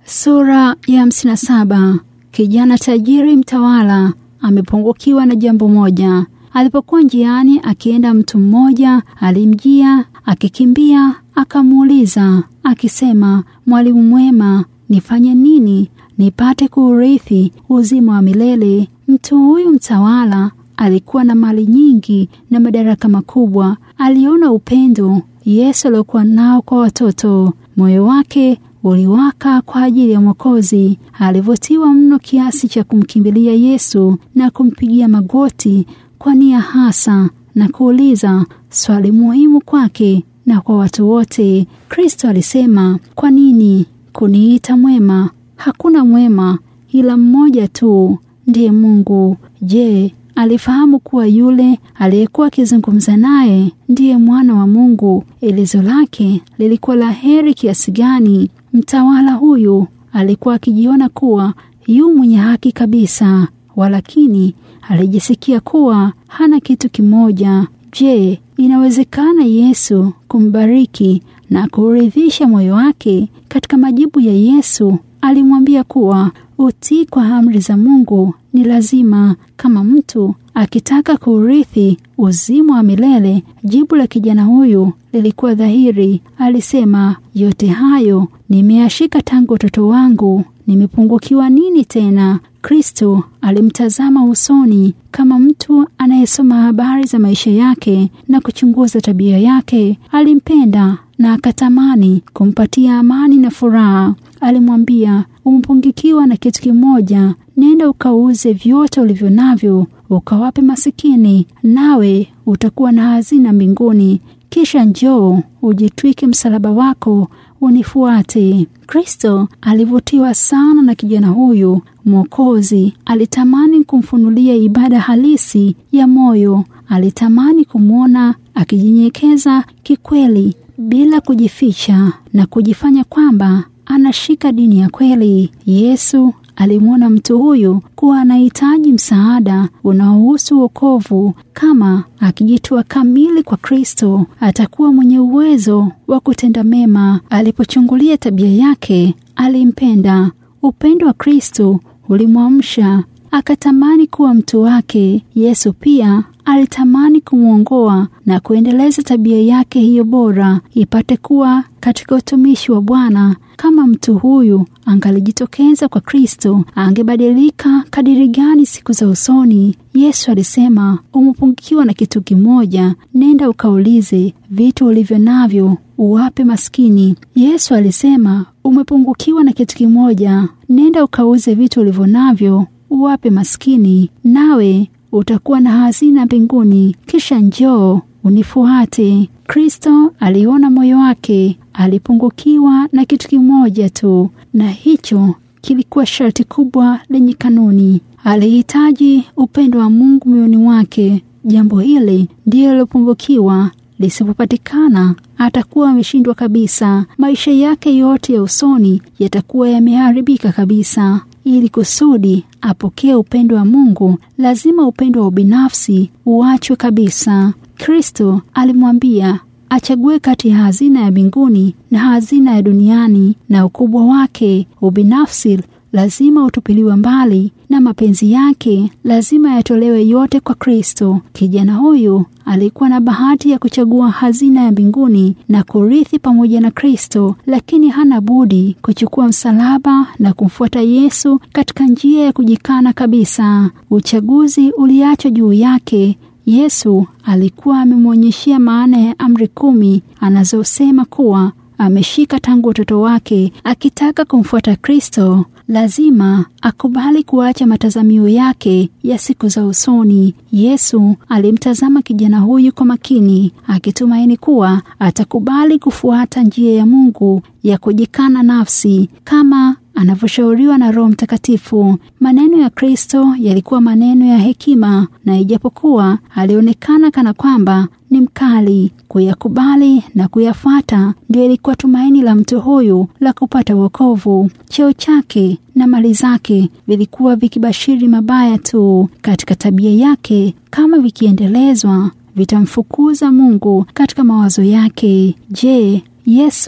Sura ya 57. Kijana tajiri mtawala amepungukiwa na jambo moja. Alipokuwa njiani akienda, mtu mmoja alimjia akikimbia, akamuuliza akisema, "Mwalimu mwema, nifanye nini nipate kuurithi uzima wa milele?" Mtu huyu mtawala alikuwa na mali nyingi na madaraka makubwa. Aliona upendo Yesu aliokuwa nao kwa watoto. Moyo wake uliwaka kwa ajili ya Mwokozi. Alivutiwa mno kiasi cha kumkimbilia Yesu na kumpigia magoti kwa nia hasa na kuuliza swali muhimu kwake na kwa watu wote. Kristo alisema, "Kwa nini kuniita mwema? Hakuna mwema ila mmoja tu, ndiye Mungu." Je, alifahamu kuwa yule aliyekuwa akizungumza naye ndiye mwana wa Mungu? Elezo lake lilikuwa la heri kiasi gani! Mtawala huyu alikuwa akijiona kuwa yu mwenye haki kabisa, walakini alijisikia kuwa hana kitu kimoja. Je, inawezekana Yesu kumbariki na kuridhisha moyo wake? Katika majibu ya Yesu alimwambia kuwa utii kwa amri za Mungu ni lazima kama mtu akitaka kuurithi uzima wa milele. Jibu la kijana huyu lilikuwa dhahiri. Alisema, "Yote hayo nimeyashika tangu utoto wangu, nimepungukiwa nini tena?" Kristo alimtazama usoni kama mtu anayesoma habari za maisha yake na kuchunguza tabia yake. Alimpenda na akatamani kumpatia amani na furaha. Alimwambia, "Umepungukiwa na kitu kimoja. Nenda ukauze vyote ulivyo navyo, ukawape masikini, nawe utakuwa na hazina mbinguni. Kisha njoo ujitwike msalaba wako unifuate." Kristo alivutiwa sana na kijana huyu. Mwokozi alitamani kumfunulia ibada halisi ya moyo. Alitamani kumwona akijinyenyekeza kikweli bila kujificha na kujifanya kwamba anashika dini ya kweli. Yesu alimwona mtu huyu kuwa anahitaji msaada unaohusu wokovu. Kama akijitoa kamili kwa Kristo, atakuwa mwenye uwezo wa kutenda mema. Alipochungulia tabia yake, alimpenda. Upendo wa Kristo ulimwamsha, akatamani kuwa mtu wake. Yesu pia alitamani kumwongoa na kuendeleza tabia yake hiyo bora ipate kuwa katika utumishi wa Bwana. Kama mtu huyu angalijitokeza kwa Kristo, angebadilika kadiri gani siku za usoni! Yesu alisema, "Umepungukiwa na kitu kimoja. Nenda ukaulize vitu ulivyo navyo, uwape maskini." Yesu alisema, "Umepungukiwa na kitu kimoja. Nenda ukauze vitu ulivyo navyo, uwape maskini, nawe utakuwa na hazina mbinguni. Kisha njoo unifuate." Kristo aliona moyo wake. Alipungukiwa na kitu kimoja tu, na hicho kilikuwa sharti kubwa lenye kanuni. Alihitaji upendo wa Mungu moyoni mwake. Jambo hili ndiyo lilopungukiwa. Lisipopatikana, atakuwa ameshindwa kabisa. Maisha yake yote ya usoni yatakuwa yameharibika kabisa. Ili kusudi apokee upendo wa Mungu, lazima upendo wa ubinafsi uachwe kabisa. Kristo alimwambia achague kati ya hazina ya mbinguni na hazina ya duniani, na ukubwa wake. Ubinafsi lazima utupiliwe mbali na mapenzi yake lazima yatolewe yote kwa Kristo. Kijana huyu alikuwa na bahati ya kuchagua hazina ya mbinguni na kurithi pamoja na Kristo, lakini hana budi kuchukua msalaba na kumfuata Yesu katika njia ya kujikana kabisa. Uchaguzi uliachwa juu yake. Yesu alikuwa amemwonyeshia maana ya amri 10 anazosema kuwa ameshika tangu utoto wake. Akitaka kumfuata Kristo, lazima akubali kuacha matazamio yake ya siku za usoni. Yesu alimtazama kijana huyu kwa makini, akitumaini kuwa atakubali kufuata njia ya Mungu ya kujikana nafsi kama anavyoshauriwa na Roho Mtakatifu. Maneno ya Kristo yalikuwa maneno ya hekima, na ijapokuwa alionekana kana kwamba ni mkali, kuyakubali na kuyafuata ndio ilikuwa tumaini la mtu huyu la kupata wokovu. Cheo chake na mali zake vilikuwa vikibashiri mabaya tu katika tabia yake. Kama vikiendelezwa, vitamfukuza Mungu katika mawazo yake. Je, Yesu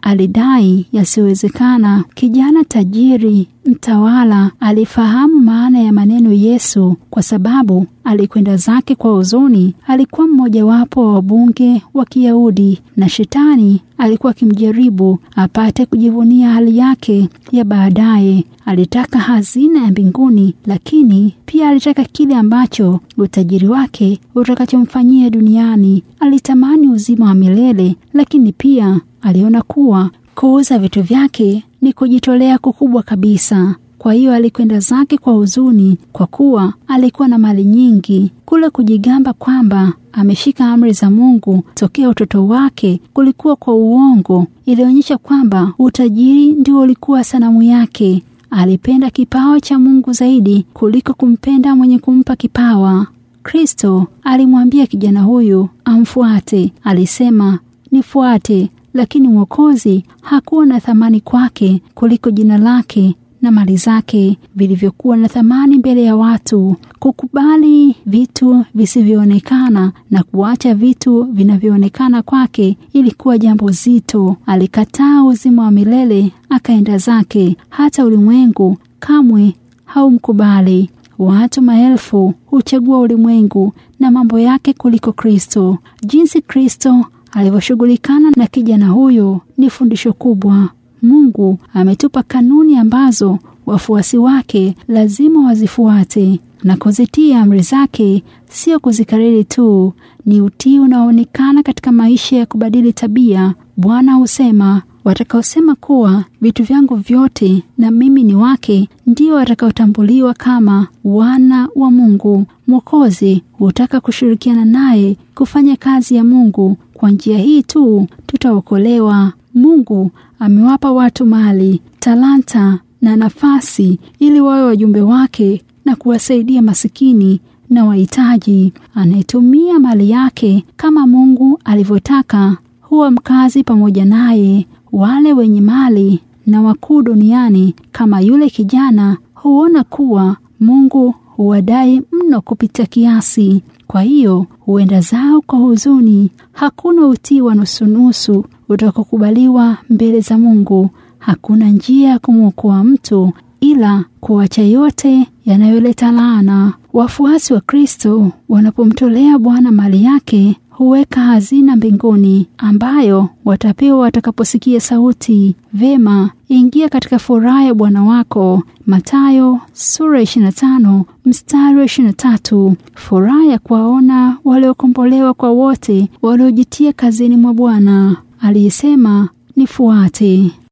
alidai yasiyowezekana. Kijana tajiri mtawala alifahamu maana ya maneno Yesu kwa sababu alikwenda zake kwa huzuni. Alikuwa mmojawapo wa wabunge wa Kiyahudi na Shetani alikuwa akimjaribu apate kujivunia hali yake ya baadaye. Alitaka hazina ya mbinguni, lakini pia alitaka kile ambacho utajiri wake utakachomfanyia duniani. Alitamani uzima wa milele, lakini pia aliona kuwa kuuza vitu vyake ni kujitolea kukubwa kabisa. Kwa hiyo alikwenda zake kwa huzuni, kwa kuwa alikuwa na mali nyingi. Kule kujigamba kwamba ameshika amri za Mungu tokea utoto wake kulikuwa kwa uongo. Ilionyesha kwamba utajiri ndio ulikuwa sanamu yake. Alipenda kipawa cha Mungu zaidi kuliko kumpenda mwenye kumpa kipawa. Kristo alimwambia kijana huyu amfuate. Alisema, nifuate. Lakini Mwokozi hakuwa na thamani kwake kuliko jina lake na mali zake vilivyokuwa na thamani mbele ya watu. Kukubali vitu visivyoonekana na kuacha vitu vinavyoonekana kwake ilikuwa jambo zito. Alikataa uzima wa milele akaenda zake. Hata ulimwengu kamwe haumkubali. Watu maelfu huchagua ulimwengu na mambo yake kuliko Kristo. Jinsi Kristo alivyoshughulikana na kijana huyo ni fundisho kubwa. Mungu ametupa kanuni ambazo wafuasi wake lazima wazifuate, na kuzitia amri zake sio kuzikariri tu, ni utii unaoonekana katika maisha ya kubadili tabia. Bwana husema, watakaosema kuwa vitu vyangu vyote na mimi ni wake ndio watakaotambuliwa kama wana wa Mungu. Mwokozi hutaka kushirikiana naye kufanya kazi ya Mungu. Kwa njia hii tu tutaokolewa. Mungu amewapa watu mali, talanta na nafasi ili wawe wajumbe wake na kuwasaidia masikini na wahitaji. Anayetumia mali yake kama Mungu alivyotaka huwa mkazi pamoja naye. Wale wenye mali na wakuu duniani kama yule kijana huona kuwa Mungu huwadai mno kupita kiasi. Kwa hiyo huenda zao kwa huzuni. Hakuna utii wa nusunusu utakokubaliwa mbele za Mungu. Hakuna njia ya kumwokoa mtu ila kuacha yote yanayoleta laana. Wafuasi wa Kristo wanapomtolea Bwana mali yake huweka hazina mbinguni ambayo watapewa watakaposikia sauti, vema, ingia katika furaha ya Bwana wako. Mathayo sura 25 mstari wa 23. Furaha ya kuwaona waliokombolewa kwa wote waliojitia kazini mwa Bwana aliyesema, nifuate.